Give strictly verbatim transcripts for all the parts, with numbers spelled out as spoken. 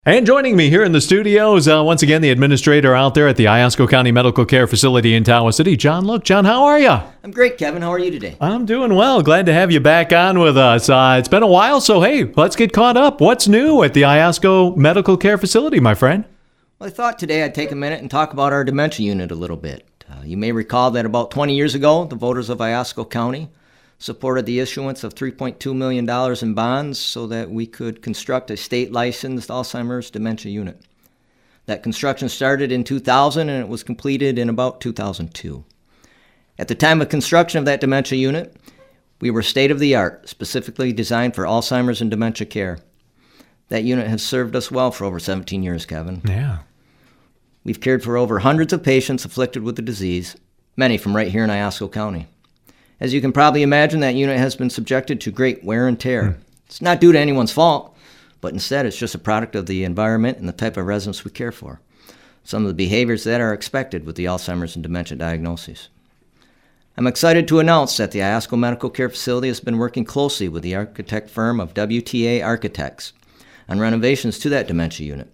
And joining me here in the studios, uh, once again, the administrator out there at the Iosco County Medical Care Facility in Tawas City, John Look. John, how are you? I'm great, Kevin. How are you today? I'm doing well. Glad to have you back on with us. Uh, it's been a while, so hey, let's get caught up. What's new at the Iosco Medical Care Facility, my friend? Well, I thought today I'd take a minute and talk about our dementia unit a little bit. Uh, you may recall that about twenty years ago, the voters of Iosco County supported the issuance of three point two million dollars in bonds so that we could construct a state-licensed Alzheimer's dementia unit. That construction started in two thousand and it was completed in about two thousand two. At the time of construction of that dementia unit, we were state-of-the-art, specifically designed for Alzheimer's and dementia care. That unit has served us well for over seventeen years, Kevin. Yeah. We've cared for over hundreds of patients afflicted with the disease, many from right here in Iosco County. As you can probably imagine, that unit has been subjected to great wear and tear. Mm. It's not due to anyone's fault, but instead it's just a product of the environment and the type of residents we care for. Some of the behaviors that are expected with the Alzheimer's and dementia diagnoses. I'm excited to announce that the Iosco Medical Care Facility has been working closely with the architect firm of W T A Architects on renovations to that dementia unit.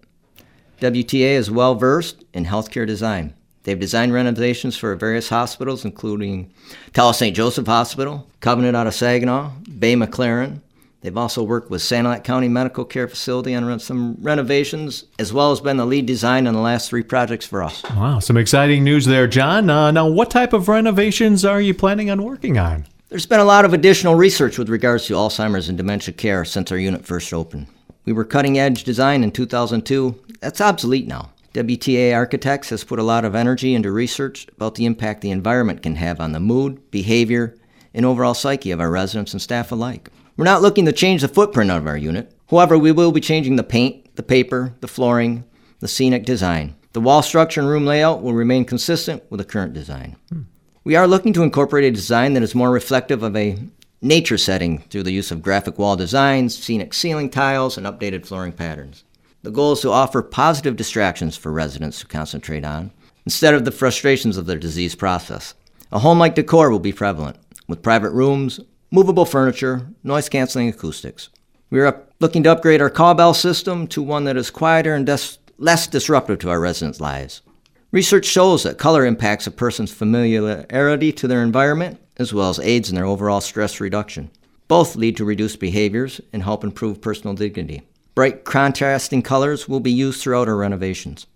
W T A is well versed in healthcare design. They've designed renovations for various hospitals, including Tawas Saint Joseph Hospital, Covenant out of Saginaw, Bay McLaren. They've also worked with Sanilac County Medical Care Facility on some renovations, as well as been the lead design on the last three projects for us. Wow, some exciting news there, John. Uh, now, what type of renovations are you planning on working on? There's been a lot of additional research with regards to Alzheimer's and dementia care since our unit first opened. We were cutting-edge design in two thousand two. That's obsolete now. W T A Architects has put a lot of energy into research about the impact the environment can have on the mood, behavior, and overall psyche of our residents and staff alike. We're not looking to change the footprint of our unit. However, we will be changing the paint, the paper, the flooring, the scenic design. The wall structure and room layout will remain consistent with the current design. Hmm. We are looking to incorporate a design that is more reflective of a nature setting through the use of graphic wall designs, scenic ceiling tiles, and updated flooring patterns. The goal is to offer positive distractions for residents to concentrate on, instead of the frustrations of their disease process. A home-like decor will be prevalent, with private rooms, movable furniture, noise-canceling acoustics. We are up, looking to upgrade our call bell system to one that is quieter and des- less disruptive to our residents' lives. Research shows that color impacts a person's familiarity to their environment, as well as aids in their overall stress reduction. Both lead to reduced behaviors and help improve personal dignity. Bright contrasting colors will be used throughout our renovations.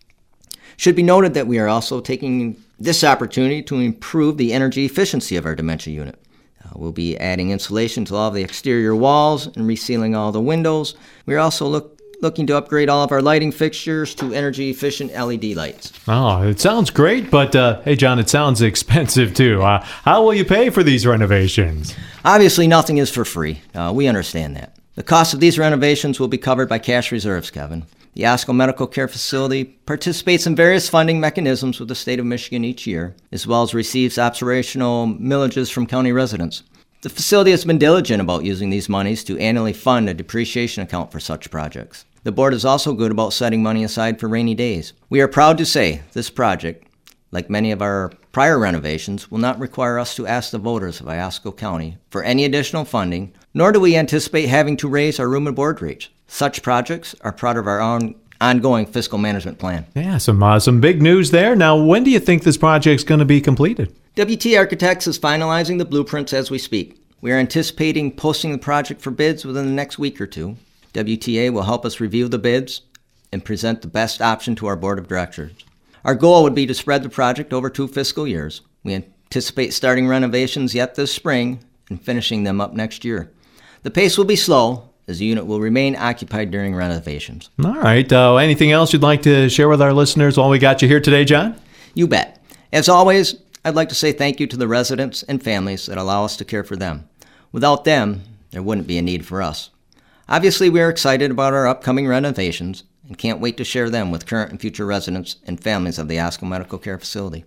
Should be noted that we are also taking this opportunity to improve the energy efficiency of our dementia unit. Uh, we'll be adding insulation to all of the exterior walls and resealing all the windows. We are also look, looking to upgrade all of our lighting fixtures to energy efficient L E D lights. Oh, it sounds great, but uh, hey, John, it sounds expensive too. Uh, how will you pay for these renovations? Obviously, nothing is for free. Uh, we understand that. The cost of these renovations will be covered by cash reserves, Kevin. The Iosco Medical Care Facility participates in various funding mechanisms with the state of Michigan each year, as well as receives operational millages from county residents. The facility has been diligent about using these monies to annually fund a depreciation account for such projects. The board is also good about setting money aside for rainy days. We are proud to say this project, like many of our prior renovations, will not require us to ask the voters of Iosco County for any additional funding, nor do we anticipate having to raise our room and board rates. Such projects are part of our own ongoing fiscal management plan. Yeah, some uh, some big news there. Now, when do you think this project's going to be completed? W T A Architects is finalizing the blueprints as we speak. We are anticipating posting the project for bids within the next week or two. W T A will help us review the bids and present the best option to our board of directors. Our goal would be to spread the project over two fiscal years. We anticipate starting renovations yet this spring and finishing them up next year. The pace will be slow, as the unit will remain occupied during renovations. All right. Uh, anything else you'd like to share with our listeners while we got you here today, John? You bet. As always, I'd like to say thank you to the residents and families that allow us to care for them. Without them, there wouldn't be a need for us. Obviously, we are excited about our upcoming renovations and can't wait to share them with current and future residents and families of the Iosco Medical Care Facility.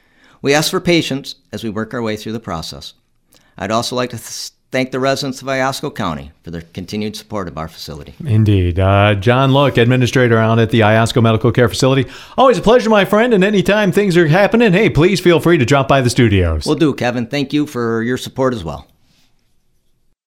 We ask for patience as we work our way through the process. I'd also like to th- thank the residents of Iosco County for their continued support of our facility. Indeed. Uh, John Look, administrator out at the Iosco Medical Care Facility. Always a pleasure, my friend, and anytime things are happening, hey, please feel free to drop by the studios. Will do, Kevin. Thank you for your support as well.